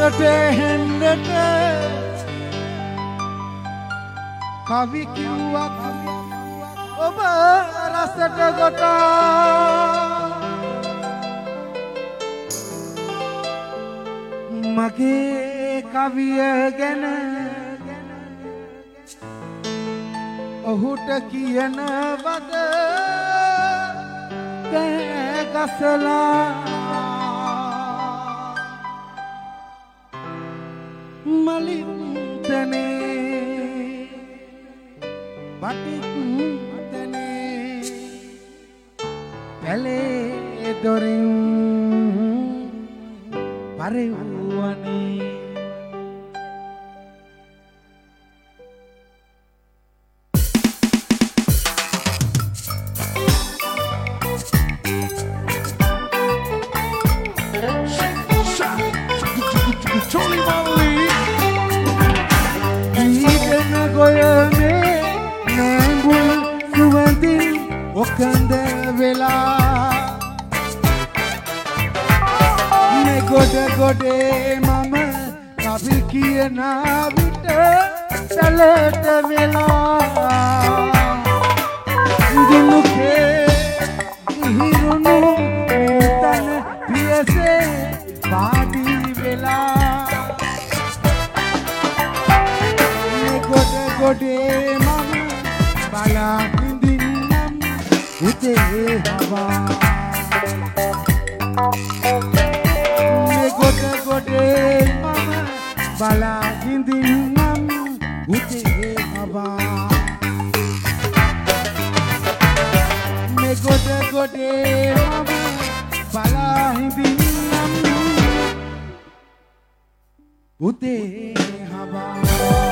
රසට හෙන්නට කවි කිව්වක් ඔබ රසට ගොටා මගේ කවිය ගැන ඔහුට කියන වද ගසලා මලින්තනේ බටින්තනේ පැලේ දොරින් පරිවුවනේ ඔකඳ වෙලා මේ ගොඩේ මම කවි කියන විට සැලට වෙලා දුනුකේ හිරුණු තන පියසේ පාඩි වෙලා මේ ගොඩේ මම බලා උතේ හවා මේ ගොඩේ මම බලා හිඳින්නම් උතේ හවා මේ ගොඩේ මම බලා හිඳින්නම් උතේ හවා